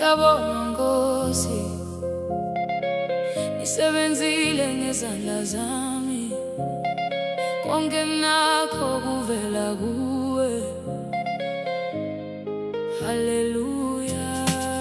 Uyabona Nkosi, nisebenzile ngezandla zami, konke nakho kuvela kuwe. Haleluya.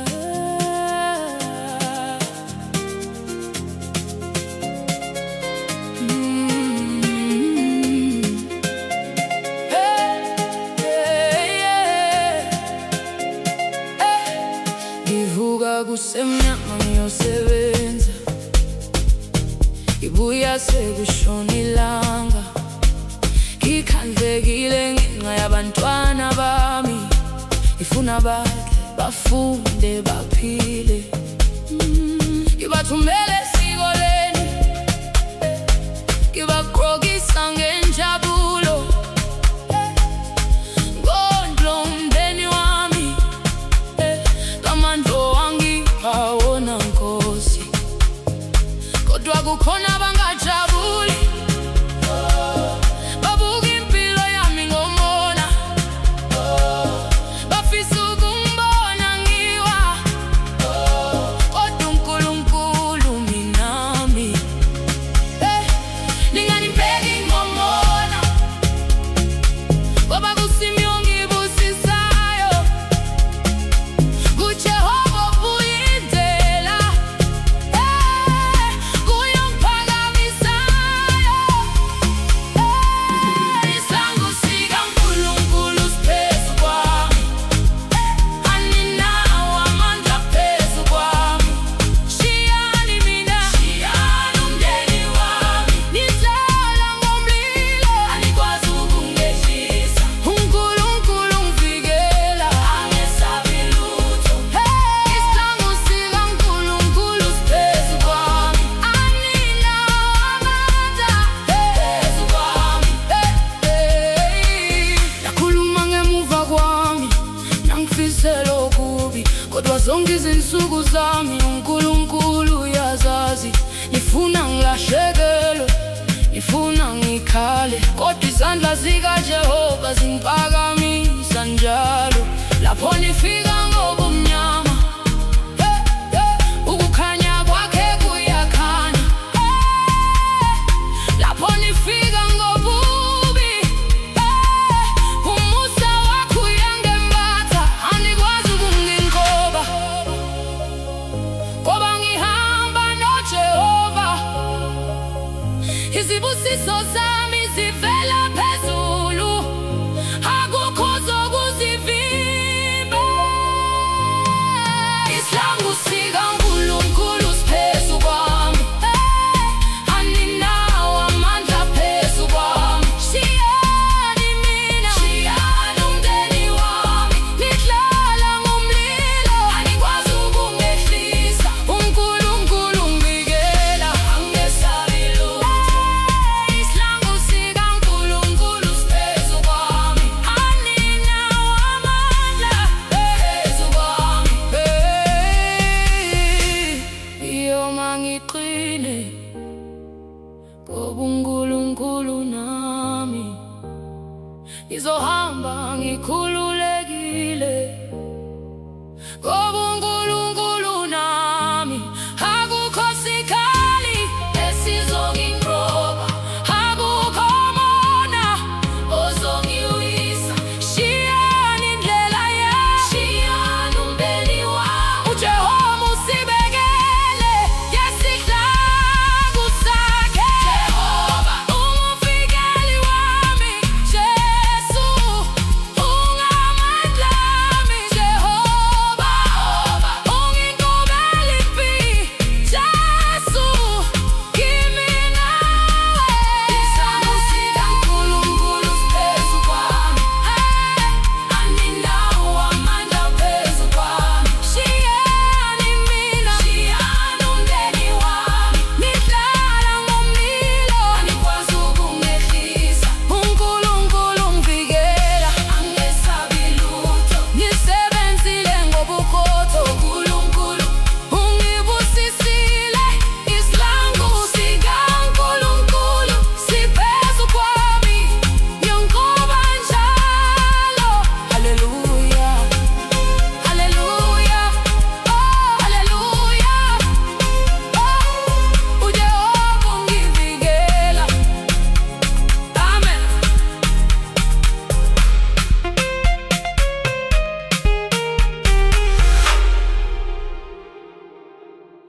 Ngivuka kusemnyama ngiyosebenza, ngibuya sekushona ilanga, ngikhandlekile ngenxa yabantwana bami. Ngifuna badle, bafunde, baphile. Ngibathumele esikoleni, ngibagqokisa ngenjabulo. Ngondlo umndeni wami, ngamandla owangipha Nkosi, kodwa kukhona abangajabuli. Babuka impilo yami ngomona, bafisa ukungibona ngiwa, kodwa uNkulunkulu minami. Ninganibheki ngomona, ngoba kusimi ongibusisayo, kuJehova uyindlela, kuye ongiphakamisayo. Isandla sikaNkulunkulu siphezu kwami, aninawo amandla phezu kwami. Shiyani mina, shiyani umndeni wami, nihlala ngomlilo, anikwazi ukungehlisa. uNkulunkulu ungivikela, angesabi lutho. Isandla sikaNkulunkulu siphezu kwami, aninawo amandla phezu kwami. Nakhuluma ngemuva kwami, nangifisela okubi, kodwa zonke izinsuku zami uNkulunkulu uyazazi. Nifuna ngilahlekelwe, nifuna ngikhale, kodwa izandla zikaJehova zingiphakamisa njalo. Lapho nifika ngobumnyama, ukukhanya kwakhe kuyakhanya. Lapho nifika ngobubi, umusa wakho uyangembatha, anikwazi ukunginqoba, ngoba ngihamba noJehova. Izibusiso zami zivela phezulu, akukho zokuzivimba. Isandla sikaNkulunkulu siphezu kwami, aninawo amandla phezu kwami. Shiyani mina, shiyani umndeni wami, nihlala ngomlilo, anikwazi ukungehlisa. uNkulunkulu ungivikela, angesabi lutho. Isandla sikaNkulunkulu siphezu kwami, aninawo amandla phezu kwami. Iyoma ngiqine, ngoba uNkulunkulu nami, ngizohamba ngikhuluma